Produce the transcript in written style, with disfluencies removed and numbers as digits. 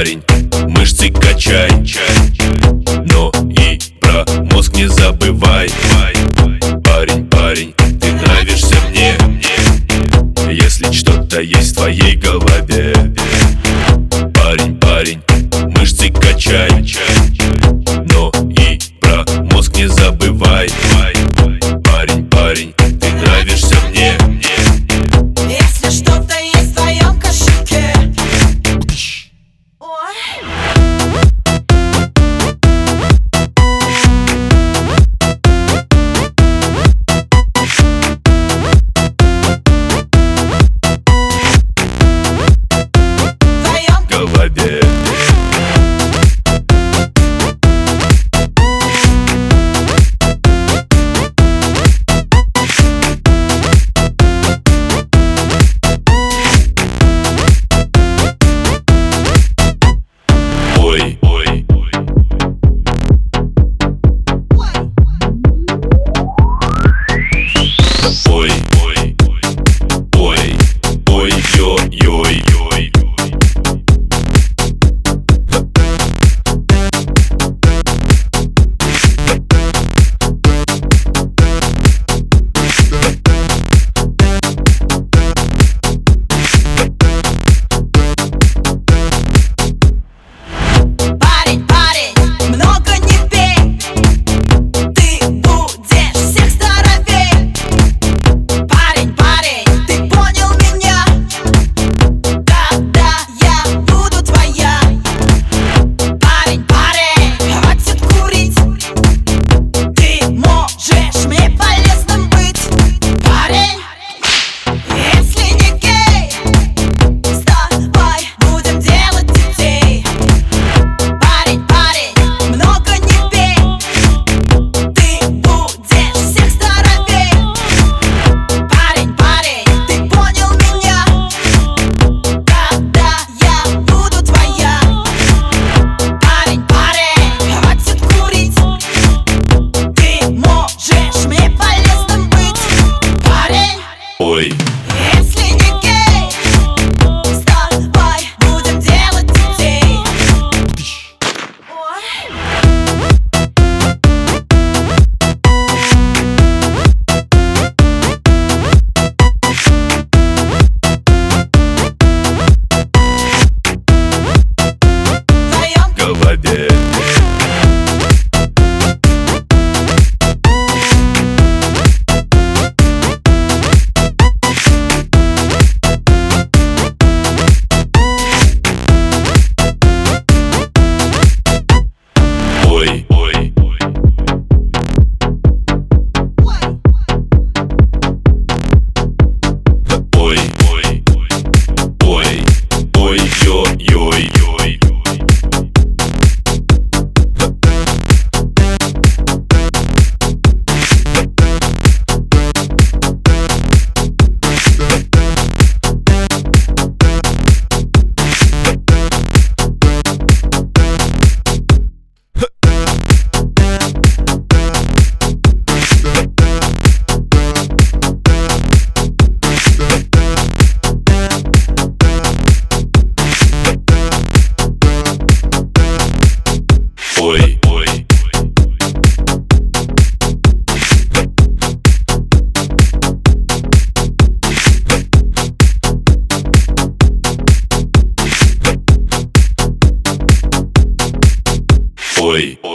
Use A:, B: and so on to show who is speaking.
A: парень, мышцы качай, но и про мозг не забывай. Парень, парень, ты нравишься мне, если что-то есть в твоей голове. Парень, парень, мышцы качай, но и про мозг не забывай. Парень, парень, ты нравишься мне.
B: Если что-то есть в твоем кошельке. Ой.
A: Голове. Ой, ой, ой, ой, ой, ой, ой, ой.
B: Парень, парень, много не пей, ты будешь всех здоровей. Парень, парень, ты понял меня, когда я буду твоя. Парень, парень, хватит курить, ты можешь мне полезным быть. Парень, если не гей, с тобой будем делать детей. Парень, парень, много не пей, ты будешь всех здоровей. Парень, парень, ты понял меня, когда я буду твоя. Парень, парень, хватит курить, ты можешь мне полезным быть. Парень,
A: Ой,
B: если не гей, с тобой будем делать детей. Ой. В твоем
A: голове. Ой, ой, ой, ой, ой, ой, ой, ой, ой. Ой, ой, ой, ой.